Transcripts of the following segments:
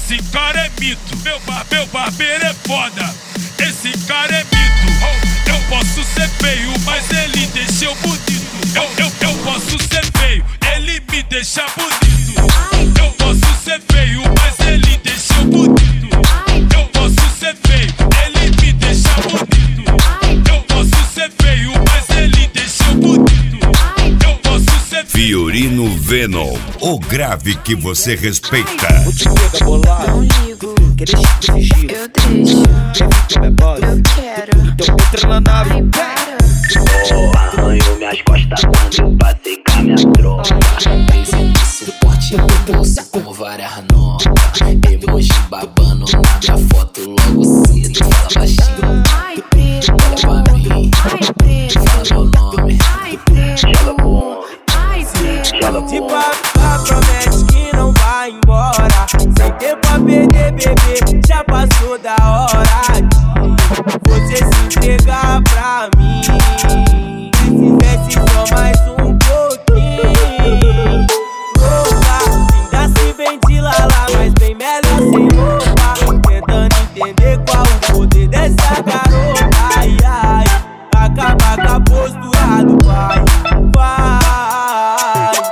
esse cara é mito. Meu barbeiro é foda, esse cara é mito. Eu posso ser feio, mas ele deixa eu bonito. Eu posso ser feio, ele me deixa bonito. Eu posso ser feio, mas ele deixa eu bonito. Eu posso ser feio, ele me deixa bonito. Eu posso ser feio, mas ele deixa eu bonito. Eu posso ser Fiorino Venom, o grave que você respeita. Vou te pegar bolado. Não ligo, quer deixar de fugir? eu deixo, eu quero. Então entra na nave. Ai, para. Oh, arranhou minhas costas quando eu passei com a minha tropa. Esse suporte do bolsa com várias notas. Emoji babando na minha foto logo cedo. Fala baixinho, Ai, preto, olha pra mim, ai, preto, fala meu nome. ai, preto, Joga pro homem, ai, preto. joga pro Se homem. papá promete que não vai embora, sem tempo a perder, bebê, já passou da hora de você se entregar pra mim. Se tivesse só mais um pouquinho, louca, ainda se ventila, mas bem melhor sem roupa. Tentando entender qual o poder dessa garota. Ai, ai, acaba com a postura do pai. Vai,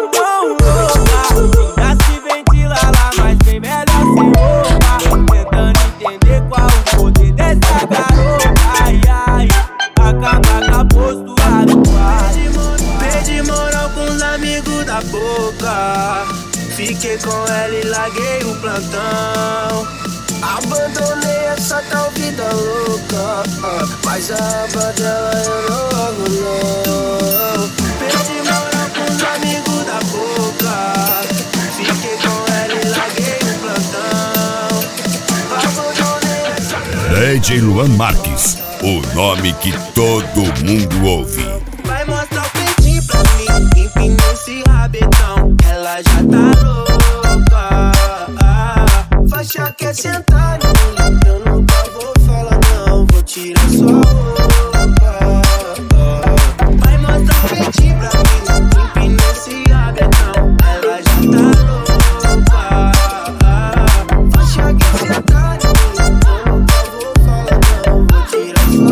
ainda se ventila lá, mas bem melhor sem roupa. Tentando entender qual o poder dessa garota. Ai, ai, acaba com a postura do pai. Perdi moral com os amigos da boca. Fiquei com ela e larguei o plantão. Abandonei essa tal vida louca, mas a aba dela eu não largo não. Perdi moral com os amigos da boca. Fiquei com ela e larguei o plantão. Abandonei essa. DJ Luan Marques, o nome que todo mundo ouve. Vai mostrar o peitinho pra mim, empina esse rabetão. Ela já tá louca. Faixa quer sentar em mim, eu nunca vou falar não. Vou tirar sua roupa. Vai mostrar o peitinho pra mim, empina esse rabetão. Ela já tá louca. Faixa quer sentar em mim, eu nunca vou falar não. Vou tirar sua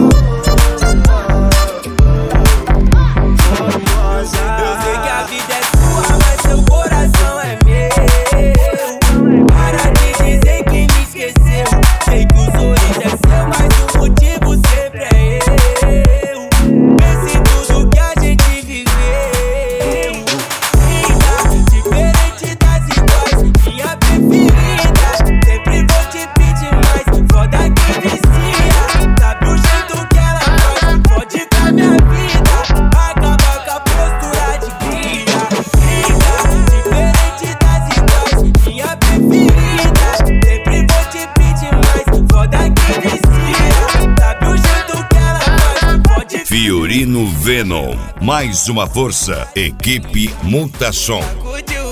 roupa. Eu sei que a vida é sua, mas seu coração é meu. Para de dizer que me esqueceu. Sei que o sorriso é seu, mas o motivo sempre é eu. Pense em tudo que a gente viveu. Linda, diferente das iguais, minha preferida. Sempre vou te pedir mais, foda que vicia. Sabe o jeito que ela faz, pode com a minha vida. Acaba com a postura de cria. Linda, diferente das iguais, minha preferida. Sempre vou te pedir mais, foda que vicia. Sabe o jeito que ela faz, pode. Fiorino Venom, mais uma força, equipe Multassom. Curte